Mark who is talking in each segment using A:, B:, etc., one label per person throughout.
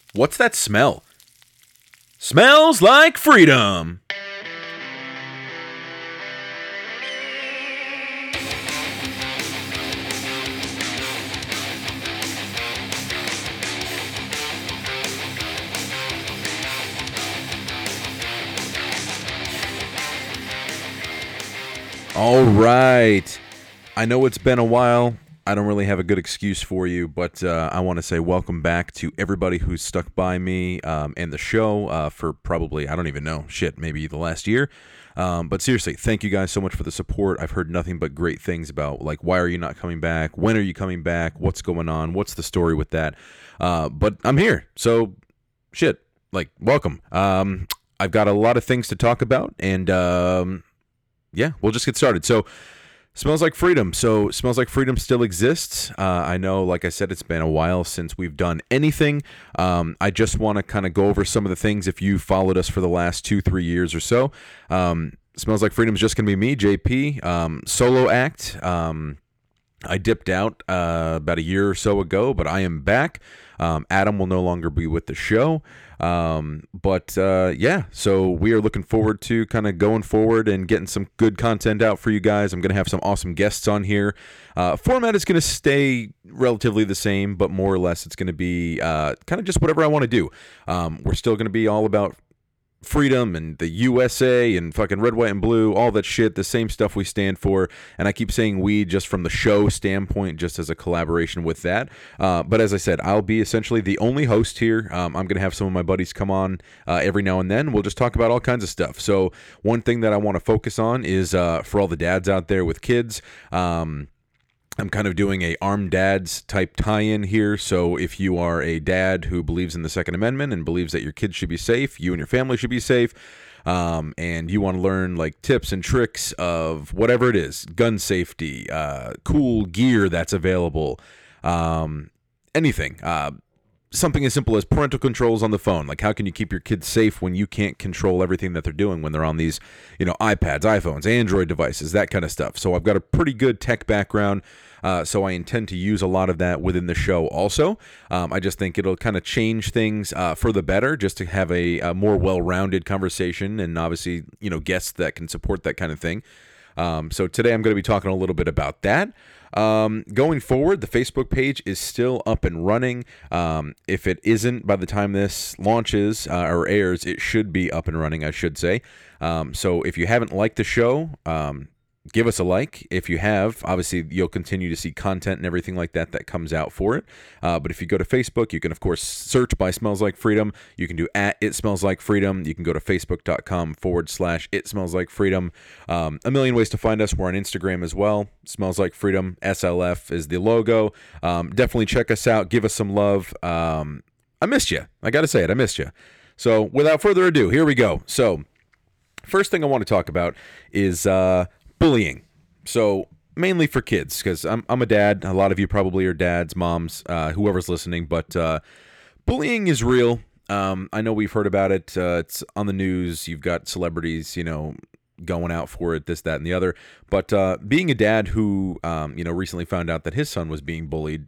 A: What's that smell? Smells like freedom. All right. I know it's been a while. I don't really have a good excuse for you, but I want to say welcome back to everybody who's stuck by me and the show for probably, I don't even know, maybe the last year. But seriously, thank you guys so much for the support. I've heard nothing but great things about, like, why are you not coming back? When are you coming back? What's going on? What's the story with that? But I'm here, so welcome. I've got a lot of things to talk about, and yeah, we'll just get started. So, Smells Like Freedom. So, Smells Like Freedom still exists. I know, like I said, it's been a while since we've done anything. I just want to kind of go over some of the things if you followed us for the last 2-3 years or so. Smells Like Freedom is just going to be me, JP, solo act. I dipped out about a year or so ago, but I am back. Adam will no longer be with the show. Yeah, so we are looking forward to kind of going forward and getting some good content out for you guys. I'm going to have some awesome guests on here. Format is going to stay relatively the same, but more or less it's going to be kind of just whatever I want to do. We're still going to be all about freedom and the USA and fucking red, white, and blue, all that shit, the same stuff we stand for. And I keep saying we just from the show standpoint, just as a collaboration with that. But as I said, I'll be essentially the only host here. I'm going to have some of my buddies come on every now and then. We'll just talk about all kinds of stuff. So one thing that I want to focus on is for all the dads out there with kids, I'm kind of doing a armed dads type tie-in here. So if you are a dad who believes in the Second Amendment and believes that your kids should be safe, you and your family should be safe, and you want to learn like tips and tricks of whatever it is, gun safety, cool gear that's available, anything, something as simple as parental controls on the phone. Like, how can you keep your kids safe when you can't control everything that they're doing when they're on these, iPads, iPhones, Android devices, that kind of stuff. So I've got a pretty good tech background. So I intend to use a lot of that within the show also. I just think it'll kind of change things for the better, just to have a more well-rounded conversation, and obviously, guests that can support that kind of thing. So today I'm going to be talking a little bit about that. Going forward, the Facebook page is still up and running. If it isn't, by the time this launches or airs, it should be up and running, I should say. So if you haven't liked the show, give us a like. If you have, obviously you'll continue to see content and everything like that comes out for it. But if you go to Facebook, you can of course search by Smells Like Freedom. You can do @It Smells Like Freedom. You can go to facebook.com/It Smells Like Freedom. A million ways to find us. We're on Instagram as well. Smells Like Freedom. SLF is the logo. Definitely check us out. Give us some love. I missed you. I got to say it. I missed you. So without further ado, here we go. So first thing I want to talk about is bullying. So mainly for kids, because I'm a dad. A lot of you probably are dads, moms, whoever's listening. But bullying is real. I know we've heard about it. It's on the news. You've got celebrities, going out for it, this, that, and the other. But being a dad who, recently found out that his son was being bullied,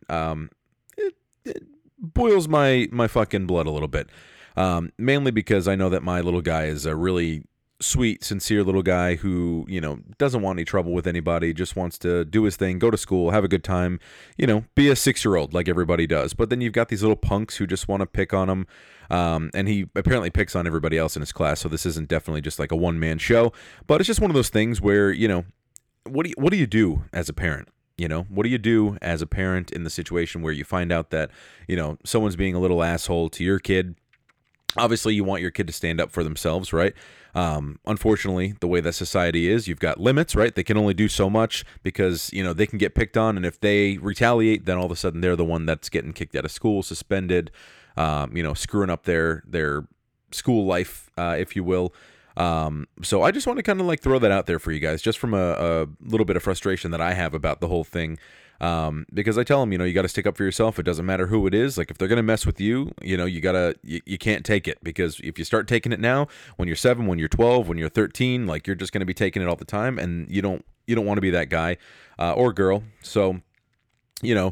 A: it boils my fucking blood a little bit. Mainly because I know that my little guy is a really sweet, sincere little guy who, doesn't want any trouble with anybody, just wants to do his thing, go to school, have a good time, be a 6-year-old like everybody does. But then you've got these little punks who just want to pick on him. And he apparently picks on everybody else in his class. So this isn't definitely just like a one-man show, but it's just one of those things where, what do you do as a parent? What do you do as a parent in the situation where you find out that, someone's being a little asshole to your kid? Obviously, you want your kid to stand up for themselves, right? Unfortunately, the way that society is, you've got limits, right? They can only do so much because, they can get picked on. And if they retaliate, then all of a sudden they're the one that's getting kicked out of school, suspended, screwing up their school life, if you will. So I just want to kind of like throw that out there for you guys, just from a little bit of frustration that I have about the whole thing. Because I tell them, you got to stick up for yourself. It doesn't matter who it is. Like, if they're going to mess with you, you can't take it, because if you start taking it now, when you're 7, when you're 12, when you're 13, like, you're just going to be taking it all the time, and you don't want to be that guy, or girl. So,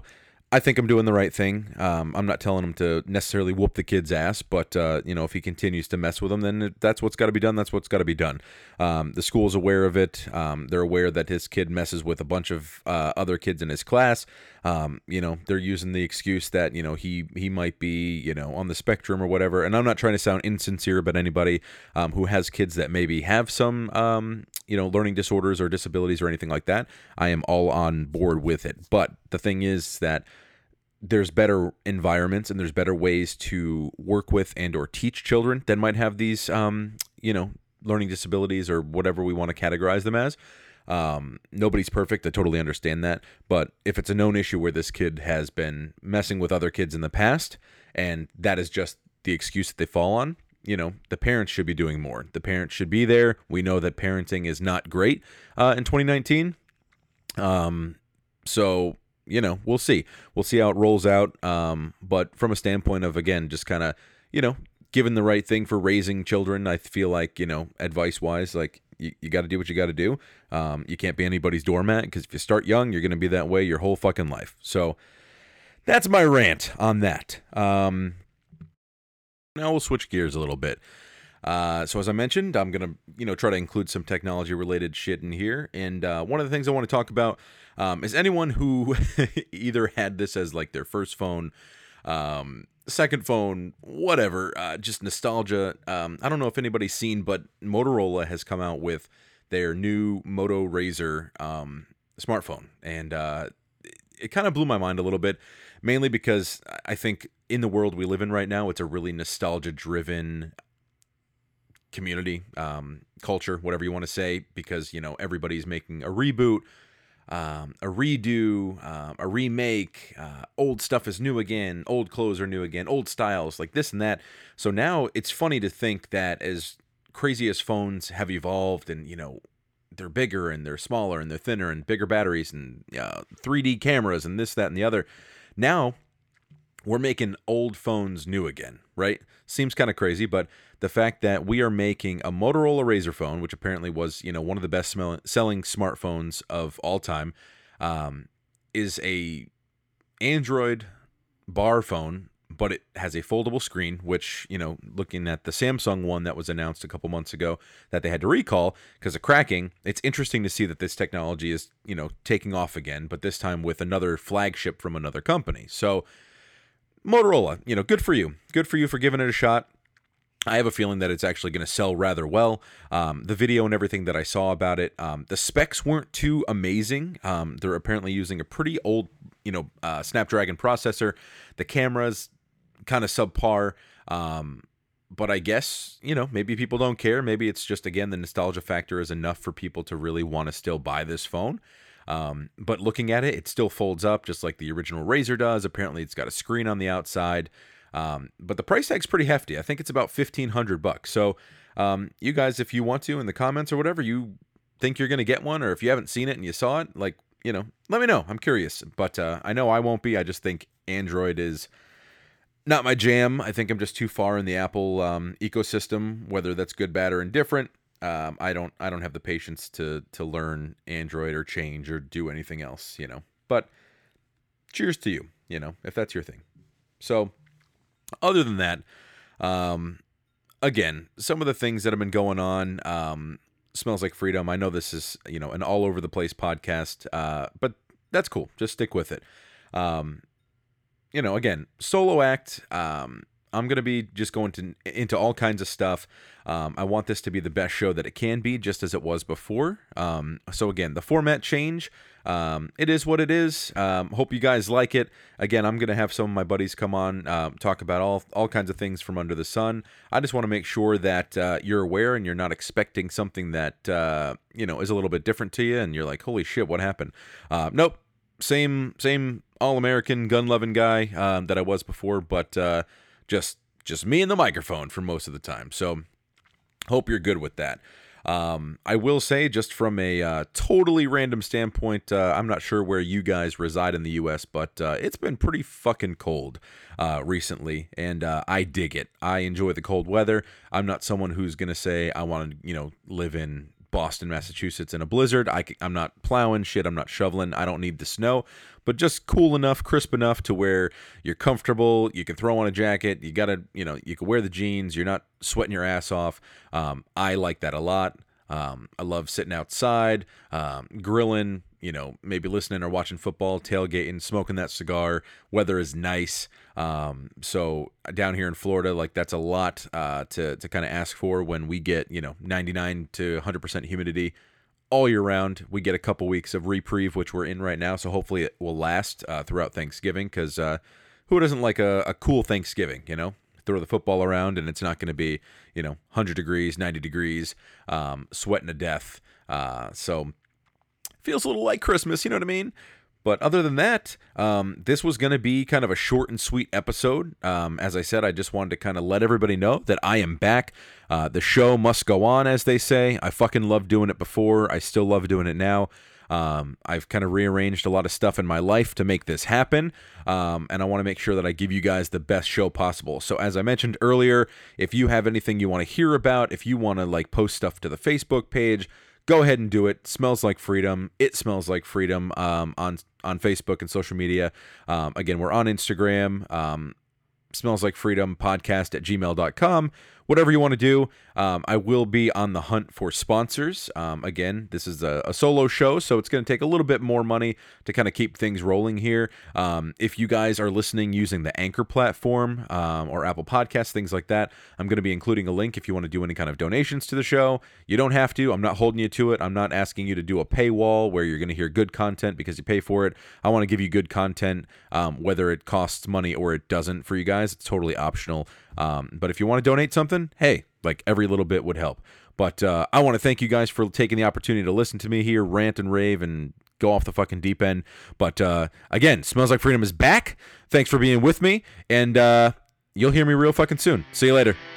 A: I think I'm doing the right thing. I'm not telling him to necessarily whoop the kid's ass, but if he continues to mess with him, then that's what's got to be done. That's what's got to be done. The school's aware of it. They're aware that his kid messes with a bunch of other kids in his class. They're using the excuse that he might be on the spectrum or whatever. And I'm not trying to sound insincere, but anybody who has kids that maybe have some learning disorders or disabilities or anything like that, I am all on board with it. But the thing is that there's better environments and there's better ways to work with and or teach children that might have these, learning disabilities or whatever we want to categorize them as. Nobody's perfect. I totally understand that. But if it's a known issue where this kid has been messing with other kids in the past and that is just the excuse that they fall on, the parents should be doing more. The parents should be there. We know that parenting is not great in 2019. So we'll see. We'll see how it rolls out. But from a standpoint of, again, just kind of, given the right thing for raising children, I feel like, advice-wise, like, you got to do what you got to do. You can't be anybody's doormat, because if you start young, you're going to be that way your whole fucking life. So that's my rant on that. Now we'll switch gears a little bit. So as I mentioned, I'm going to, try to include some technology-related shit in here. And one of the things I want to talk about is anyone who either had this as like their first phone, second phone, whatever, just nostalgia. I don't know if anybody's seen, but Motorola has come out with their new Moto Razr smartphone. And it kind of blew my mind a little bit, mainly because I think in the world we live in right now, it's a really nostalgia-driven community, culture, whatever you want to say, because, everybody's making a reboot, a redo, a remake, old stuff is new again, old clothes are new again, old styles, like this and that. So now it's funny to think that as crazy as phones have evolved and, they're bigger and they're smaller and they're thinner and bigger batteries and 3D cameras and this, that, and the other, now we're making old phones new again, right? Seems kind of crazy, but the fact that we are making a Motorola Razr phone, which apparently was, one of the best selling smartphones of all time, is a Android bar phone, but it has a foldable screen, which, looking at the Samsung one that was announced a couple months ago that they had to recall because of cracking, it's interesting to see that this technology is, taking off again, but this time with another flagship from another company. So Motorola, good for you. Good for you for giving it a shot. I have a feeling that it's actually going to sell rather well. The video and everything that I saw about it, the specs weren't too amazing. They're apparently using a pretty old, Snapdragon processor. The camera's kind of subpar. But I guess, maybe people don't care. Maybe it's just, again, the nostalgia factor is enough for people to really want to still buy this phone. But looking at it, it still folds up just like the original Razr does. Apparently, it's got a screen on the outside. But the price tag's pretty hefty. I think it's about $1,500. So, you guys, if you want to, in the comments or whatever, you think you're going to get one, or if you haven't seen it and you saw it, like, let me know. I'm curious. But I know I won't be. I just think Android is not my jam. I think I'm just too far in the Apple ecosystem, whether that's good, bad, or indifferent. I don't have the patience to learn Android or change or do anything else, But cheers to you, if that's your thing. So, other than that, again, some of the things that have been going on, Smells Like Freedom. I know this is, an all over the place podcast, but that's cool. Just stick with it. Again, solo act. I'm going to be just going into all kinds of stuff. I want this to be the best show that it can be, just as it was before. So again, the format change, it is what it is. Hope you guys like it. Again, I'm going to have some of my buddies come on, talk about all kinds of things from under the sun. I just want to make sure that you're aware and you're not expecting something that, is a little bit different to you. And you're like, holy shit, what happened? Nope. Same all-American gun-loving guy that I was before, but just me and the microphone for most of the time. So hope you're good with that. I will say, just from a totally random standpoint, I'm not sure where you guys reside in the U.S., but it's been pretty fucking cold recently, and I dig it. I enjoy the cold weather. I'm not someone who's going to say I want to, live in Boston, Massachusetts in a blizzard. I'm not plowing shit. I'm not shoveling. I don't need the snow, but just cool enough, crisp enough to where you're comfortable. You can throw on a jacket. You gotta, you can wear the jeans. You're not sweating your ass off. I like that a lot. I love sitting outside, grilling, maybe listening or watching football, tailgating, smoking that cigar. Weather is nice. So down here in Florida, like that's a lot to kind of ask for when we get, 99 to 100% humidity all year round. We get a couple weeks of reprieve, which we're in right now. So hopefully it will last throughout Thanksgiving, because who doesn't like a cool Thanksgiving, Throw the football around and it's not going to be, 100 degrees, 90 degrees, sweating to death. So feels a little like Christmas, you know what I mean? But other than that, this was going to be kind of a short and sweet episode. As I said, I just wanted to kind of let everybody know that I am back. The show must go on, as they say. I fucking loved doing it before. I still love doing it now. I've kind of rearranged a lot of stuff in my life to make this happen, and I want to make sure that I give you guys the best show possible. So as I mentioned earlier, if you have anything you want to hear about, if you want to post stuff to the Facebook page, go ahead and do it. Smells Like Freedom. It Smells Like Freedom on Facebook and social media. Again, we're on Instagram. Smells Like Freedom podcast at gmail.com. Whatever you want to do. I will be on the hunt for sponsors. Again, this is a solo show, so it's going to take a little bit more money to kind of keep things rolling here. If you guys are listening using the Anchor platform or Apple Podcasts, things like that, I'm going to be including a link if you want to do any kind of donations to the show. You don't have to. I'm not holding you to it. I'm not asking you to do a paywall where you're going to hear good content because you pay for it. I want to give you good content, whether it costs money or it doesn't for you guys. It's totally optional. But if you want to donate something, hey, every little bit would help. But I want to thank you guys for taking the opportunity to listen to me here, rant and rave and go off the fucking deep end. But again, Smells Like Freedom is back. Thanks for being with me, and you'll hear me real fucking soon. See you later.